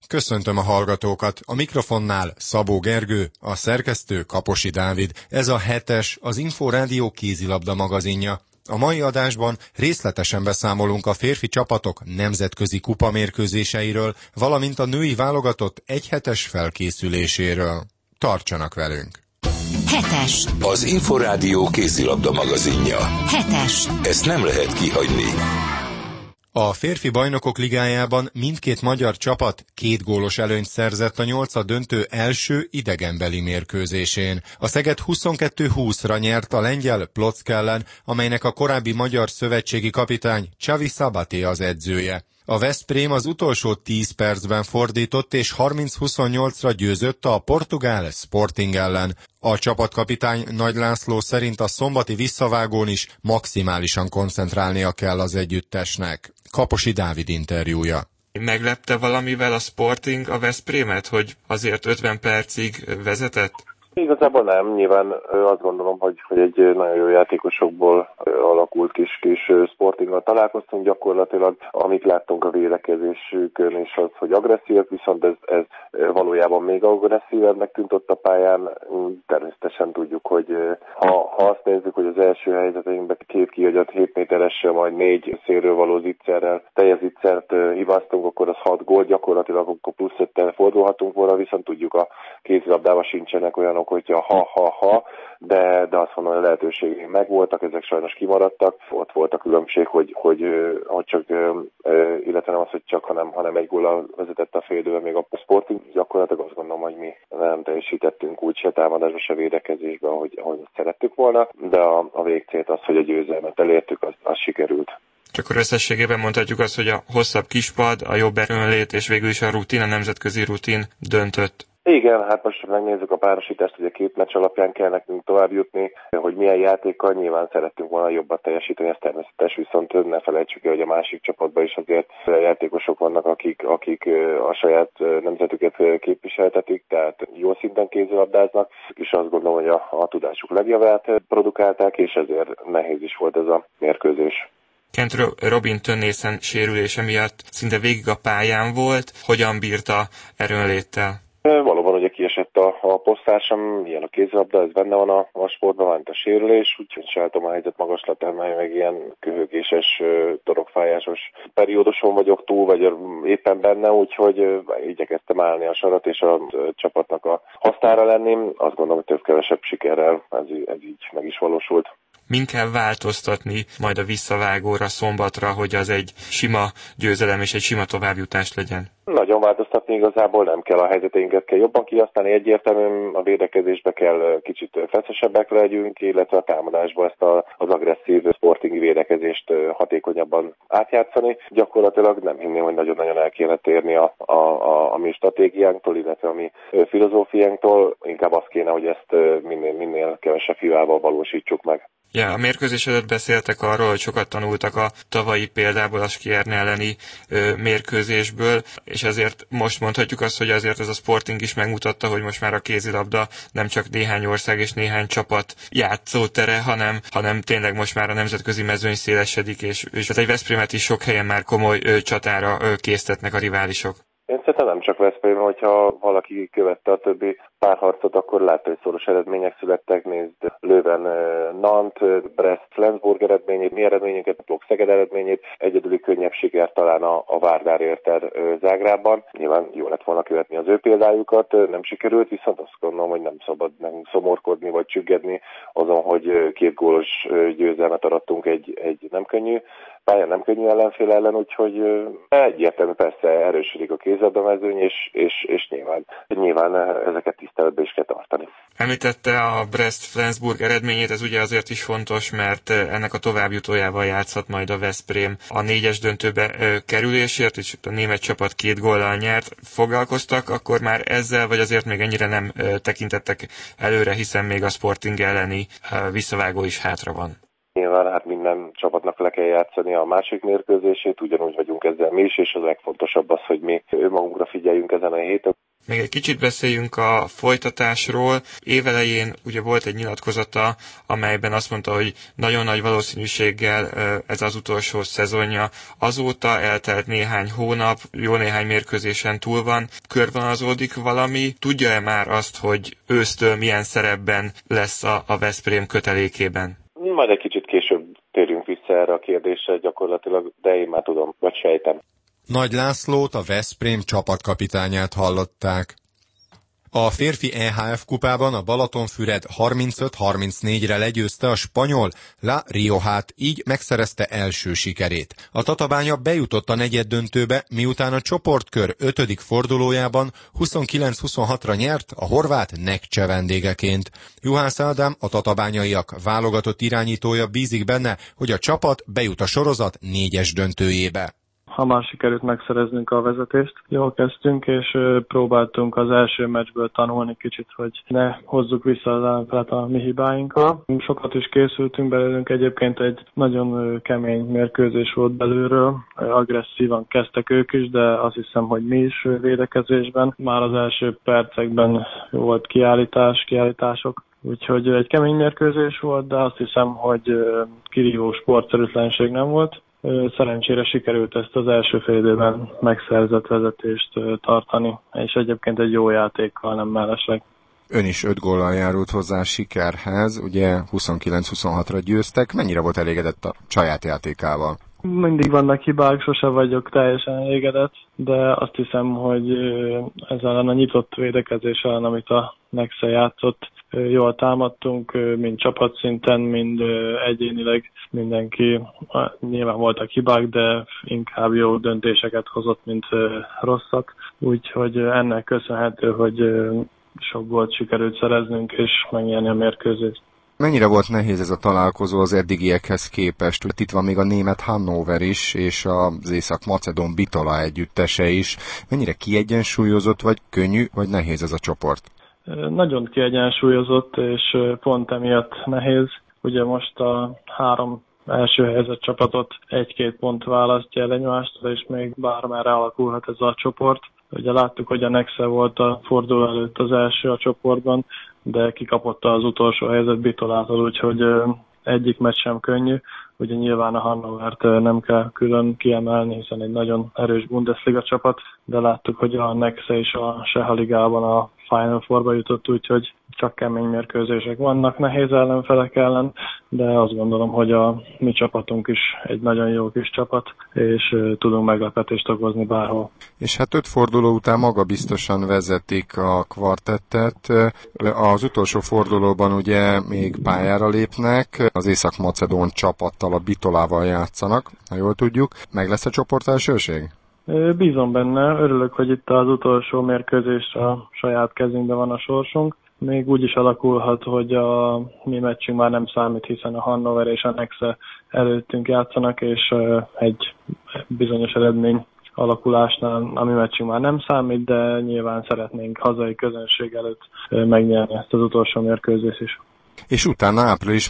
Köszöntöm a hallgatókat, a mikrofonnál Szabó Gergő, a szerkesztő Kaposi Dávid. Ez a 7-es, az Inforádió kézilabda magazinja. A mai adásban részletesen beszámolunk a férfi csapatok nemzetközi kupamérkőzéseiről, valamint a női válogatott egyhetes felkészüléséről. Tartsanak velünk! 7-es. Az Inforádió kézilabda magazinja. 7-es. Ezt nem lehet kihagyni. A férfi bajnokok ligájában mindkét magyar csapat 2 gólos előnyt szerzett a 8-a döntő első idegenbeli mérkőzésén. A Szeged 22-20-ra nyert a lengyel Plock ellen, amelynek a korábbi magyar szövetségi kapitány Xavi Szabaté az edzője. A Veszprém az utolsó 10 percben fordított és 30-28-ra győzött a portugál Sporting ellen. A csapatkapitány Nagy László szerint a szombati visszavágón is maximálisan koncentrálnia kell az együttesnek. Kaposi Dávid interjúja. Meglepte valamivel a Sporting a Veszprémet, hogy azért 50 percig vezetett? Igazából nem, nyilván azt gondolom, hogy egy nagyon jó játékosokból alakult kis Sportinggal találkoztunk gyakorlatilag. Amit láttunk a védekezésükön is az, hogy agresszívek, viszont ez valójában még agresszívebbnek tűnt ott a pályán. Természetesen tudjuk, hogy ha azt nézzük, hogy az első helyzeteinkben 2 kihagyott 7 méteressel, majd 4 szélről való zicserrel, teljes zicsert hibáztunk, akkor az 6 gól, gyakorlatilag akkor plusz 5-tel fordulhatunk volna, viszont tudjuk a kézilabdában sincsenek olyanok, hogyha ha, de azt mondom, hogy a lehetőségek megvoltak, ezek sajnos kimaradtak. Ott volt a különbség, hogy csak, illetve nem az, hogy csak, hanem egy góllal vezetett a fél időben még a Sporting. Gyakorlatilag azt gondolom, hogy mi nem teljesítettünk úgy se támadásba, se védekezésbe, ahogy szerettük volna, de a végcélt az, hogy a győzelmet elértük, az sikerült. Csak akkor összességében mondhatjuk azt, hogy a hosszabb kispad, a jobb erőnlét és végül is a rutin, a nemzetközi rutin döntött. Igen, hát most megnézzük a párosítást, hogy a 2 meccs alapján kell nekünk tovább jutni, hogy milyen játékkal nyilván szerettünk volna jobban teljesíteni, ez természetes, viszont ne felejtsük el, hogy a másik csapatban is azért játékosok vannak, akik a saját nemzetüket képviseltetik, tehát jó szinten kézilabdáznak, és azt gondolom, hogy a tudásuk legjavát produkálták, és ezért nehéz is volt ez a mérkőzés. Kent Robin Tönnissen sérülése miatt szinte végig a pályán volt, hogyan bírta erőnléttel? Valóban ugye kiesett a posztársam, ilyen a kézilabda, ez benne van a sportban, van a sérülés, úgyhogy sajtom a helyzet magaslatán, meg ilyen köhögéses, torokfájásos perióduson vagyok túl, vagy éppen benne, úgyhogy igyekeztem állni a sarat és a csapatnak a hasznára lenni. Azt gondolom, hogy több-kevesebb sikerrel ez így meg is valósult. Min kell változtatni majd a visszavágóra, szombatra, hogy az egy sima győzelem és egy sima továbbjutás legyen? Nagyon változtatni igazából nem kell, a helyzeteinket kell jobban kihasználni, egyértelműen a védekezésbe kell kicsit feszesebbek legyünk, illetve a támadásba ezt az agresszív sportingi védekezést hatékonyabban átjátszani. Gyakorlatilag nem hinném, hogy nagyon-nagyon el kéne térni a mi stratégiánktól, illetve a mi filozófiánktól, inkább az kéne, hogy ezt minél kevesebb hibával valósítsuk meg. Ja, a mérkőzés előtt beszéltek arról, hogy sokat tanultak a tavalyi példából a Skjern elleni mérkőzésből, és ezért most mondhatjuk azt, hogy azért ez a Sporting is megmutatta, hogy most már a kézilabda nem csak néhány ország és néhány csapat játszótere, hanem tényleg most már a nemzetközi mezőny szélesedik, és egy Veszprémet is sok helyen már komoly csatára késztetnek a riválisok. Én szerintem nem csak Veszprém, hogyha valaki követte a többi párharcot, akkor látta, hogy szoros eredmények születtek. Nézd Leuven Nantes, Brest Flensburg eredményét, mi eredményeket, Plock Szeged eredményét, egyedüli könnyebb siker talán a Vardar érte Zágrában. Nyilván jó lett volna követni az ő példájukat, nem sikerült, viszont azt gondolom, hogy nem szabad nekünk szomorkodni vagy csüggedni azon, hogy 2 gólos győzelmet arattunk egy nem könnyű pályán, nem könnyű ellenfél ellen, úgyhogy egyértelmű persze erősödik a kézilabdamezőny, és nyilván ezeket tiszteletbe is kell tartani. Említette a Brest-Flensburg eredményét, ez ugye azért is fontos, mert ennek a továbbjutójával játszhat majd a Veszprém a 4-es döntőbe kerülésért, és a német csapat 2 góllal nyert. Foglalkoztak akkor már ezzel, vagy azért még ennyire nem tekintettek előre, hiszen még a Sporting elleni visszavágó is hátra van? Nyilván hát minden csapatnak le kell játszani a másik mérkőzését, ugyanúgy vagyunk ezzel mi is, és a legfontosabb az, hogy mi önmagunkra figyeljünk ezen a héten. Még egy kicsit beszéljünk a folytatásról. Évelején ugye volt egy nyilatkozata, amelyben azt mondta, hogy nagyon nagy valószínűséggel ez az utolsó szezonja. Azóta eltelt néhány hónap, jó néhány mérkőzésen túl van. Körvonalazódik valami? Tudja-e már azt, hogy ősztől milyen szerepben lesz a Veszprém kötelékében? Majd egy kicsit később térjünk vissza erre a kérdésre gyakorlatilag, de én már tudom, vagy sejtem. Nagy Lászlót, a Veszprém csapatkapitányát hallották. A férfi EHF kupában a Balatonfüred 35-34-re legyőzte a spanyol La Rioját, így megszerezte első sikerét. A Tatabánya bejutott a negyeddöntőbe, miután a csoportkör 5. fordulójában 29-26-ra nyert a horvát Nekcse vendégeként. Juhász Ádám, a tatabányaiak válogatott irányítója bízik benne, hogy a csapat bejut a sorozat 4-es döntőjébe. Hamar sikerült megszereznünk a vezetést. Jól kezdtünk, és próbáltunk az első meccsből tanulni kicsit, hogy ne hozzuk vissza az ellenfelet a mi hibáinkkal. Sokat is készültünk belőlünk, egyébként egy nagyon kemény mérkőzés volt belülről. Agresszívan kezdtek ők is, de azt hiszem, hogy mi is védekezésben. Már az első percekben volt kiállítások. Úgyhogy egy kemény mérkőzés volt, de azt hiszem, hogy kirívó sportszerűtlenség nem volt. Szerencsére sikerült ezt az első fél időben megszerzett vezetést tartani, és egyébként egy jó játékkal, nem mellesleg. Ön is 5 góllal járult hozzá a sikerhez, ugye 29-26-ra győztek. Mennyire volt elégedett a saját játékával? Mindig vannak hibák, sose vagyok teljesen elégedett, de azt hiszem, hogy ezzel a nyitott védekezés ellen, amit a Nexe játszott, jól támadtunk, mind csapatszinten, mind egyénileg mindenki. Nyilván voltak hibák, de inkább jó döntéseket hozott, mint rosszat. Úgyhogy ennek köszönhető, hogy sok gólt sikerült szereznünk és megnyerni a mérkőzést. Mennyire volt nehéz ez a találkozó az eddigiekhez képest? Itt van még a német Hannover is, és az észak-macedón Bitola együttese is. Mennyire kiegyensúlyozott, vagy könnyű, vagy nehéz ez a csoport? Nagyon kiegyensúlyozott, és pont emiatt nehéz. Ugye most a 3 első helyezett csapatot 1-2 pont választja el egymástól, és még bármerre alakulhat ez a csoport. Ugye láttuk, hogy a Nexe volt a forduló előtt az első a csoportban, de kikapott az utolsó helyzet Bitolától, úgyhogy egyik meccs sem könnyű. Ugye nyilván a Hannovert nem kell külön kiemelni, hiszen egy nagyon erős Bundesliga csapat, de láttuk, hogy a Nexe és a Seha Ligában a Final Fourba jutott, úgyhogy csak kemény mérkőzések vannak nehéz ellenfelek ellen, de azt gondolom, hogy a mi csapatunk is egy nagyon jó kis csapat, és tudunk meglepetést okozni bárhol. És hát 5 forduló után magabiztosan vezetik a kvartettet. Az utolsó fordulóban ugye még pályára lépnek, az észak-macedón csapattal, a Bitolával játszanak, ha jól tudjuk. Meg lesz a csoportelsőség? Bízom benne, örülök, hogy itt az utolsó mérkőzés a saját kezünkben van a sorsunk. Még úgy is alakulhat, hogy a mi meccsünk már nem számít, hiszen a Hannover és a Nexe előttünk játszanak, és egy bizonyos eredmény alakulásnál a mi meccsünk már nem számít, de nyilván szeretnénk hazai közönség előtt megnyerni ezt az utolsó mérkőzést is. És utána április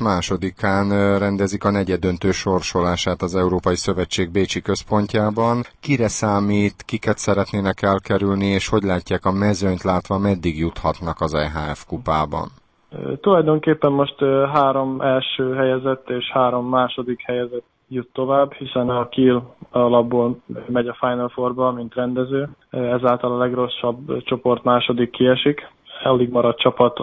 2-án rendezik a negyeddöntő sorsolását az Európai Szövetség bécsi központjában. Kire számít, kiket szeretnének elkerülni, és hogy látják a mezőnyt látva, meddig juthatnak az EHF kupában? Tulajdonképpen most 3 első helyezett és 3 második helyezett jut tovább, hiszen a Kiel alapból megy a Final Fourba, mint rendező. Ezáltal a legrosszabb csoport második kiesik. Alig maradt csapat,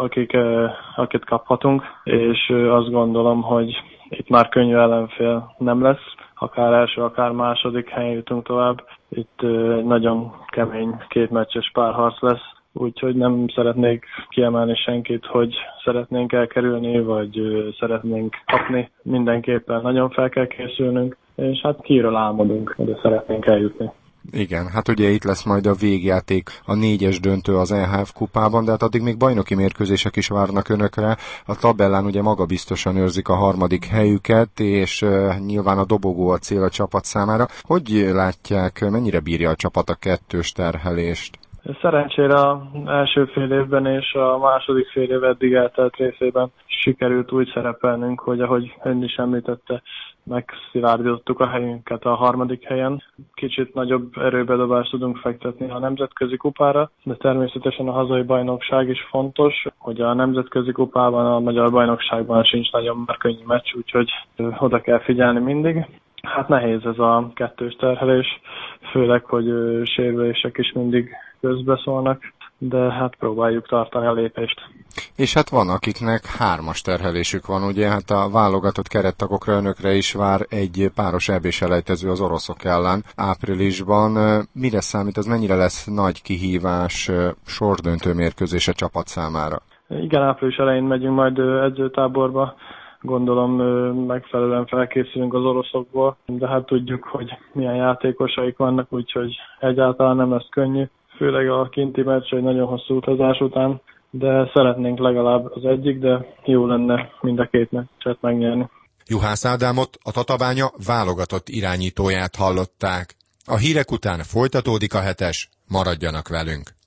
akit kaphatunk, és azt gondolom, hogy itt már könnyű ellenfél nem lesz, akár első, akár második helyen jutunk tovább. Itt nagyon kemény 2 meccses párharc lesz, úgyhogy nem szeretnék kiemelni senkit, hogy szeretnénk elkerülni, vagy szeretnénk kapni. Mindenképpen nagyon fel kell készülnünk, és hát Kielről álmodunk, de szeretnénk eljutni. Igen, hát ugye itt lesz majd a végjáték, a 4-es döntő az EHF kupában, de hát addig még bajnoki mérkőzések is várnak önökre. A tabellán ugye magabiztosan őrzik a 3. helyüket, és nyilván a dobogó a cél a csapat számára. Hogy látják, mennyire bírja a csapat a 2-s terhelést? Szerencsére az első fél évben és a második fél év eddig eltelt részében sikerült úgy szerepelnünk, hogy ahogy ön is említette, megszilárdítottuk a helyünket a harmadik helyen. Kicsit nagyobb erőbedobást tudunk fektetni a nemzetközi kupára, de természetesen a hazai bajnokság is fontos, hogy a nemzetközi kupában, a magyar bajnokságban sincs nagyon már könnyű meccs, úgyhogy oda kell figyelni mindig. Hát nehéz ez a kettős terhelés, főleg, hogy sérülések is mindig közbeszólnak, de hát próbáljuk tartani a lépést. És hát van, akiknek 3-as terhelésük van, ugye, hát a válogatott kerettagokra önökre is vár egy páros EB-selejtező az oroszok ellen áprilisban. Mire számít, az mennyire lesz nagy kihívás sordöntő mérkőzés a csapat számára? Igen, április elején megyünk majd edzőtáborba. Gondolom megfelelően felkészülünk az oroszokból, de hát tudjuk, hogy milyen játékosaik vannak, úgyhogy egyáltalán nem lesz könnyű. Főleg a kinti meccs egy nagyon hosszú utazás után, de szeretnénk legalább az egyik, de jó lenne mind a két meccset megnyerni. Juhász Ádámot, a Tatabánya válogatott irányítóját hallották. A hírek után folytatódik a hetes, maradjanak velünk!